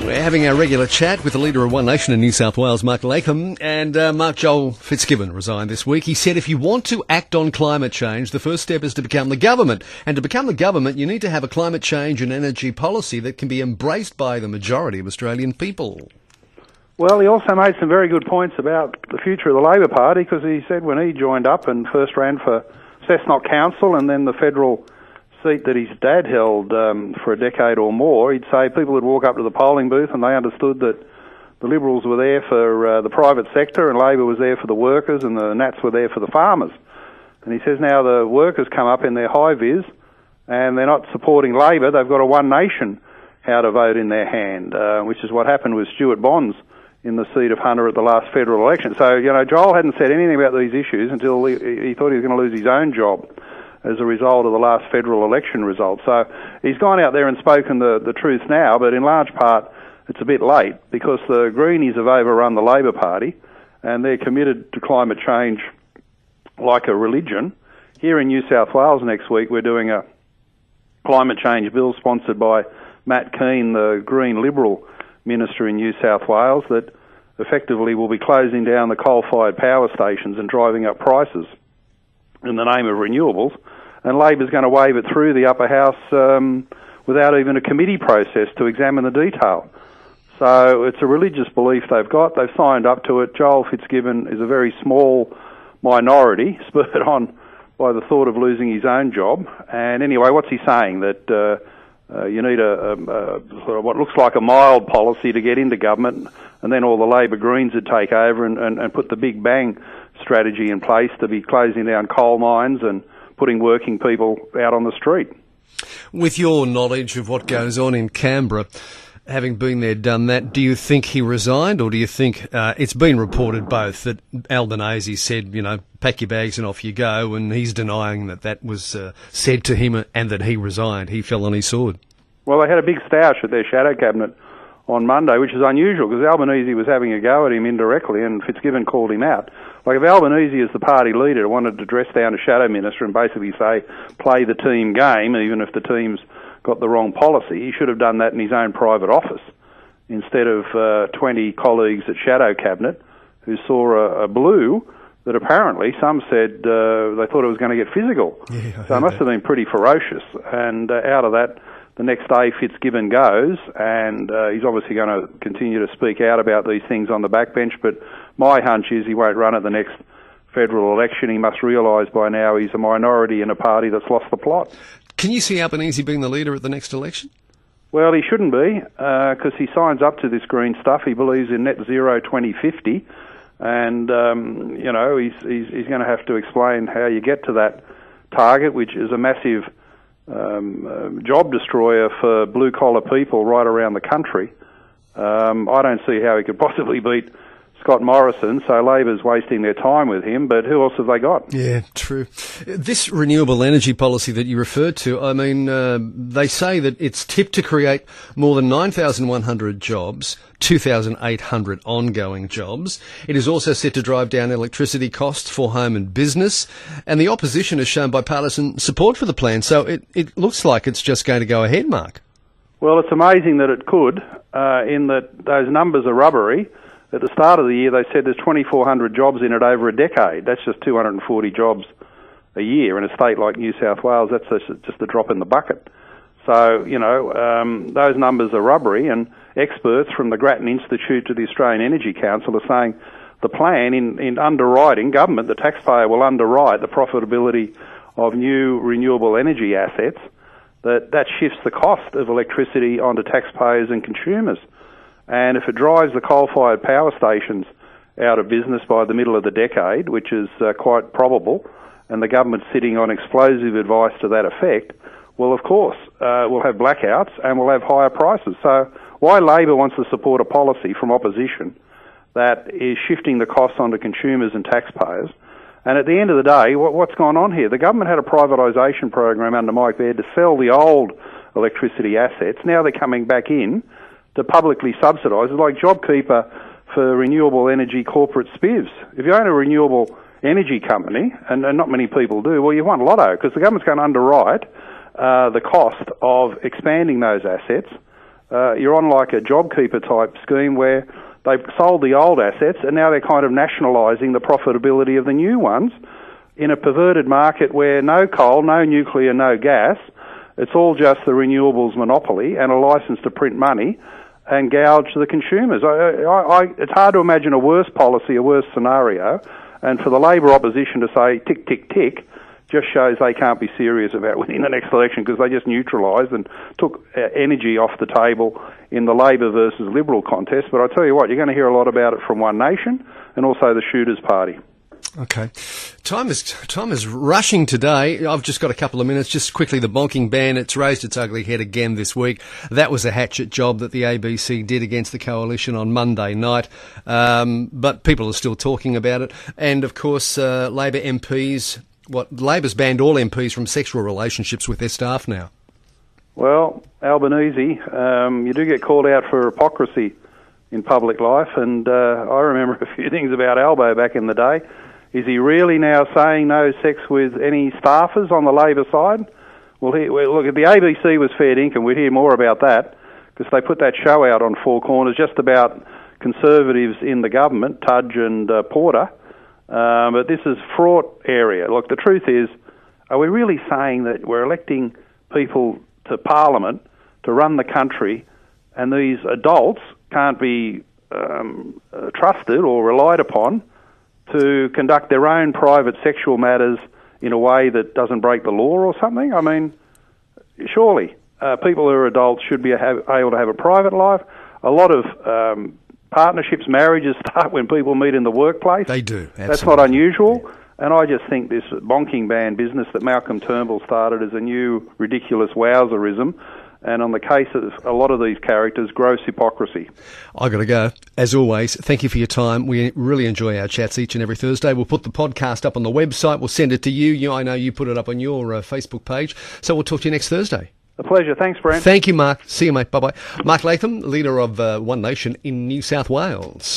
We're having our regular chat with the leader of One Nation in New South Wales, Mark Latham, and Mark Joel Fitzgibbon resigned this week. He said if you want to act on climate change, the first step is to become the government. And to become the government, you need to have a climate change and energy policy that can be embraced by the majority of Australian people. Well, he also made some very good points about the future of the Labor Party, because he said when he joined up and first ran for Cessnock Council and then the federal seat that his dad held for a decade or more, he'd say people would walk up to the polling booth and they understood that the Liberals were there for the private sector and Labor was there for the workers and the Nats were there for the farmers. And he says now the workers come up in their high vis and they're not supporting Labor, they've got a One Nation how to vote in their hand, which is what happened with Stuart Bonds in the seat of Hunter at the last federal election. So, Joel hadn't said anything about these issues until he thought he was going to lose his own job as a result of the last federal election result. So he's gone out there and spoken the truth now, but in large part it's a bit late because the Greenies have overrun the Labor Party and they're committed to climate change like a religion. Here in New South Wales next week we're doing a climate change bill sponsored by Matt Keane, the Green Liberal Minister in New South Wales, that effectively will be closing down the coal-fired power stations and driving up prices in the name of renewables, and Labor's going to wave it through the upper house without even a committee process to examine the detail. So it's a religious belief they've got. They've signed up to it. Joel Fitzgibbon is a very small minority, spurred on by the thought of losing his own job. And anyway, what's he saying? That you need a sort of what looks like a mild policy to get into government, and then all the Labor Greens would take over and put the big bang strategy in place to be closing down coal mines and putting working people out on the street. With your knowledge of what goes on in Canberra, having been there, done that, do you think he resigned, or do you think it's been reported both that Albanese said, pack your bags and off you go, and he's denying that was said to him and that he resigned, he fell on his sword? Well, they had a big stoush at their shadow cabinet on Monday, which is unusual because Albanese was having a go at him indirectly and Fitzgibbon called him out. Like if Albanese as the party leader wanted to dress down a shadow minister and basically say, play the team game, even if the team's got the wrong policy, he should have done that in his own private office instead of 20 colleagues at shadow cabinet who saw a blue that apparently some said they thought it was going to get physical. Yeah, so it must have been pretty ferocious. And out of that, the next day Fitzgibbon goes, and he's obviously going to continue to speak out about these things on the backbench, but my hunch is he won't run at the next federal election. He must realise by now he's a minority in a party that's lost the plot. Can you see Albanese being the leader at the next election? Well, he shouldn't be, because he signs up to this green stuff. He believes in net zero 2050, and, he's going to have to explain how you get to that target, which is a massive job destroyer for blue-collar people right around the country. I don't see how he could possibly beat Scott Morrison, so Labor's wasting their time with him, but who else have they got? Yeah, true. This renewable energy policy that you referred to, they say that it's tipped to create more than 9,100 jobs, 2,800 ongoing jobs. It is also set to drive down electricity costs for home and business, and the opposition has shown bipartisan support for the plan, so it looks like it's just going to go ahead, Mark. Well, it's amazing that it could, in that those numbers are rubbery. At the start of the year, they said there's 2,400 jobs in it over a decade. That's just 240 jobs a year. In a state like New South Wales, that's just a drop in the bucket. So, those numbers are rubbery, and experts from the Grattan Institute to the Australian Energy Council are saying the plan in underwriting, government, the taxpayer will underwrite the profitability of new renewable energy assets, that shifts the cost of electricity onto taxpayers and consumers. And if it drives the coal-fired power stations out of business by the middle of the decade, which is quite probable, and the government's sitting on explosive advice to that effect, well, of course, we'll have blackouts and we'll have higher prices. So why Labor wants to support a policy from opposition that is shifting the costs onto consumers and taxpayers? And at the end of the day, what's gone on here? The government had a privatisation program under Mike Baird to sell the old electricity assets. Now they're coming back in to publicly subsidise. It's like JobKeeper for renewable energy corporate spivs. If you own a renewable energy company, and not many people do, well, you've won lotto, because the government's going to underwrite the cost of expanding those assets you're on like a JobKeeper type scheme where they've sold the old assets and now they're kind of nationalising the profitability of the new ones in a perverted market where no coal, no nuclear, no gas. It's all just the renewables monopoly and a licence to print money and gouge the consumers. It's hard to imagine a worse policy, a worse scenario, and for the Labor opposition to say tick, tick, tick just shows they can't be serious about winning the next election because they just neutralised and took energy off the table in the Labor versus Liberal contest. But I tell you what, you're going to hear a lot about it from One Nation and also the Shooters Party. Okay. Time is rushing today. I've just got a couple of minutes. Just quickly, the bonking ban, it's raised its ugly head again this week. That was a hatchet job that the ABC did against the Coalition on Monday night. But people are still talking about it. And, of course, Labor MPs, Labor's banned all MPs from sexual relationships with their staff now. Well, Albanese, you do get called out for hypocrisy in public life. And I remember a few things about Albo back in the day. Is he really now saying no sex with any staffers on the Labor side? Well, look, if the ABC was fair dinkum, we'd hear more about that because they put that show out on Four Corners just about Conservatives in the government, Tudge and Porter. But this is fraught area. Look, the truth is, are we really saying that we're electing people to Parliament to run the country and these adults can't be trusted or relied upon to conduct their own private sexual matters in a way that doesn't break the law or something? I mean, surely people who are adults should be able to have a private life. A lot of partnerships, marriages start when people meet in the workplace. They do, absolutely. That's not unusual. Yeah. And I just think this bonking ban business that Malcolm Turnbull started is a new ridiculous wowserism. And on the case of a lot of these characters, gross hypocrisy. I've got to go. As always, thank you for your time. We really enjoy our chats each and every Thursday. We'll put the podcast up on the website. We'll send it to you. I know you put it up on your Facebook page. So we'll talk to you next Thursday. A pleasure. Thanks, Brent. Thank you, Mark. See you, mate. Bye-bye. Mark Latham, leader of One Nation in New South Wales.